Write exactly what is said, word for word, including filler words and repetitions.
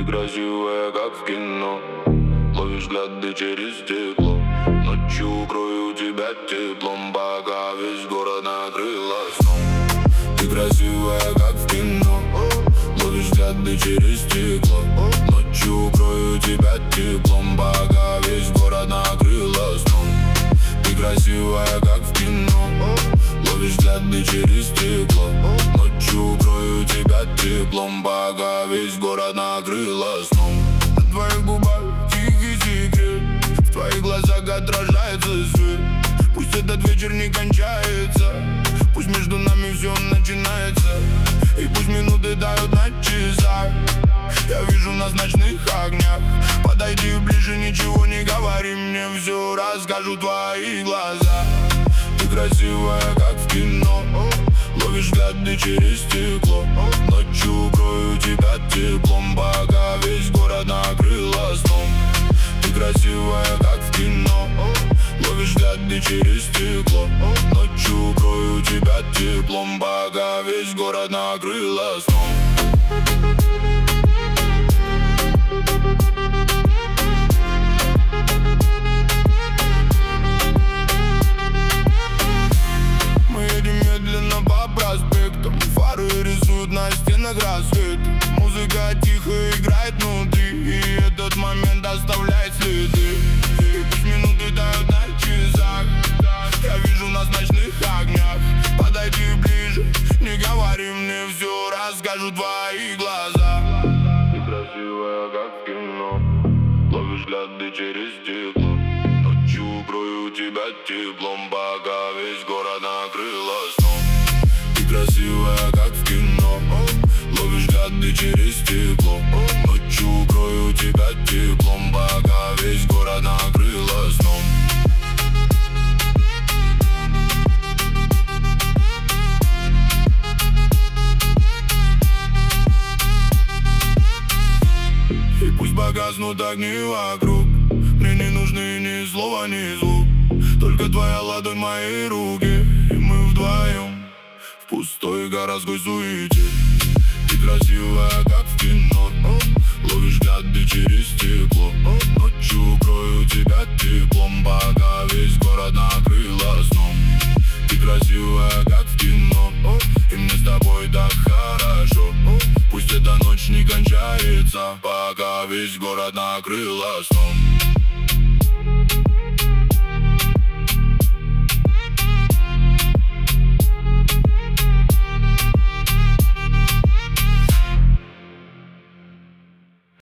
красивая, как в кино. Ловишь взгляды через стекло. Ночью укрою тебя теплом, пока весь город накрыло сном. Ты красивая, как в кино. Ловишь взгляды через стекло. Ночью укрою тебя теплом, пока весь город накрыло сном. Ты красивая, как в кино. Ловишь взгляды через стекло. Ночью укрою тебя теплом, пока весь город накрыло сном. На твоих губах тихий секрет, в твоих глазах отражается свет. Пусть этот вечер не кончается, пусть между нами все начинается, и пусть минуты тают на часах. Я вижу нас в ночных огнях. Подойди ближе, ничего не говори, мне все расскажу твои глаза. Ты красивая, как в кино. Ловишь взгляды через стекло. Ночью укрою тебя теплом, пока весь город накрыло сном. Ты красивая, как в кино. Ловишь взгляды через стекло. Ночью укрою тебя теплом, пока весь город накрыло сном. Фары рисуют на стенах рассвет. Музыка тихо играет внутри, и этот момент оставляет следы. И пусть минуты тают на часах. Я вижу нас в ночных огнях. Подойди ближе, не говори, мне все расскажу твои глаза. Ты красивая, как в кино. Ловишь взгляды через стекло. Ночью укрою тебя теплом, пока весь город накрыло сном. Красивая, как в кино. Ловишь взгляды через стекло. Ночью укрою тебя теплом, пока весь город накрыло сном. И пусть погаснут огни вокруг, мне не нужны ни слова, ни звук, только твоя ладонь в моей руке, и мы вдвоем в пустой городской суете. Ты красивая, как в кино. Ловишь взгляды через стекло. Ночью укрою тебя теплом, пока весь город накрыло сном. Ты красивая, как в кино, и мне с тобой так хорошо. Пусть эта ночь не кончается, пока весь город накрыло сном.